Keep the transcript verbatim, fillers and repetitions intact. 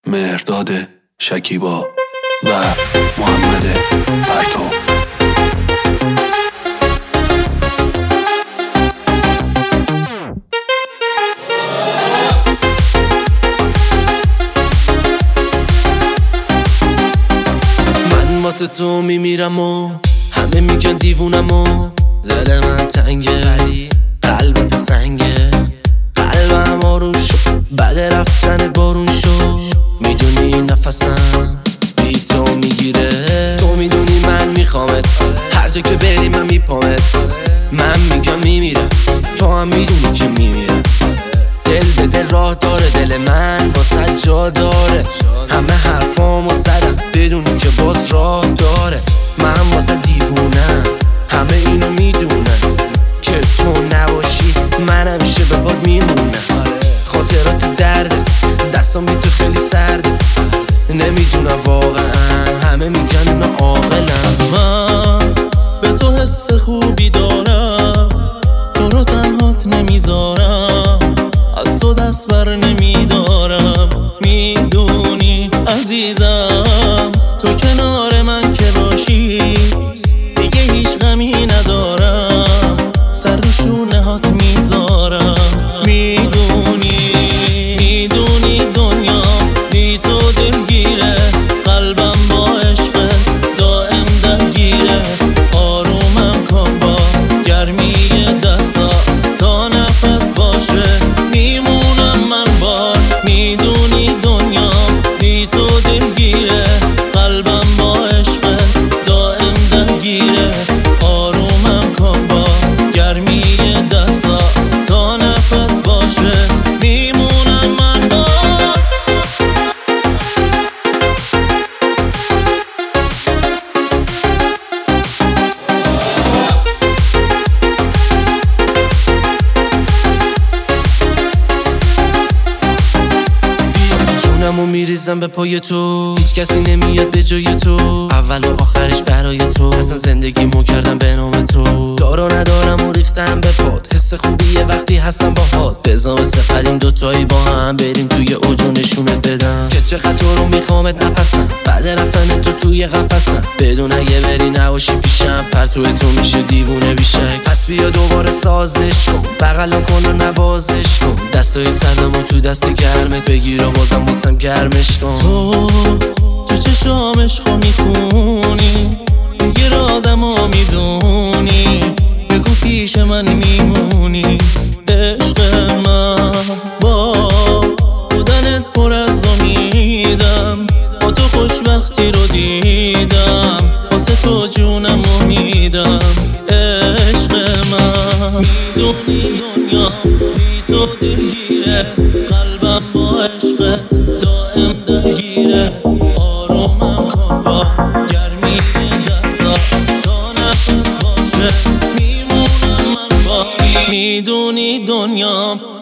مهرداد شکیبا و محمد پرتو. من واسه تو میمیرم و همه میگن دیوونم و دل من تنگه ولی قلبت سنگه. قلبم آروم شد بعد رفتنت بارون شد. میدونی نفسم بی تو میگیره. تو میدونی من میخوامت، هر جا که بری من میپامت. من میگم میمیرم، تو هم میدونی که میمیرم. دل به دل راه داره، دل من واسه جا داره. همه حرفامو زدم بدونی که باز راه داره. من واسه دیوونم، همه اینو میدونن که تو نباشی من همیشه به پاد میمونم. خاطرات درده، دستم بی تو خیلی سرده. نمیدونم واقعا، همه میگن اینا عاقلم. من به تو حس خوبی دارم، تو رو تنهات نمیذارم. از تو دست بر نمیدارم، میدونی عزیزم. تو کنار من که باشی دیگه هیچ غمی ندارم. سر رو شونه هات میذارم. میدونی میدونی دنیا بی تو دلگیره. قلبم با عشقت دائم درگیره. آرومم کن با گرمی دستا تا نفس باشه. میمونم من باز. میدونی دنیا بی تو دلگیره. قلبم با عشقت دائم درگیره. آرومم کن با گرمی دستا تا نفس باشه. میمونم من باز. جونمو میریزم به پای تو، هیچ کسی نمیاد به جای تو. اول و آخرش برای تو، اصلا زندگیمو کردم به نام تو. دارو ندارم و ریختم به پات، حس خوبیه وقتی هستم باهات. بزا مثل قدیم دوتایی با هم بریم توی اوج و نشونت بدم که چقدر تو رو میخوامت نفسم. بعد رفتن تو توی قفسم، بدون اگه بری نباشی پیشم. پرتو تو میشه دیوونه بیشک. پس بیا دوباره سازش کن، بغلم کن و نوازش کن. دستای سردم و تو دست گرمت بگیر و بازم بازم گرمش کن. تو تو چشام عشقو میخونی، میگی رازم و میدونی. بگو پیش من میمونی. عشق من با بودنت پر از امیدم. با تو خوشبختی رو دیدم، واسه تو جونمو میدم. عشق من میدونی دنیا بی تو دلگیره. قلبم با عشقت دائم درگیره. آرومم کن با گرمی دستا تا نفس باشه. میمونم من با. میدونی دنیا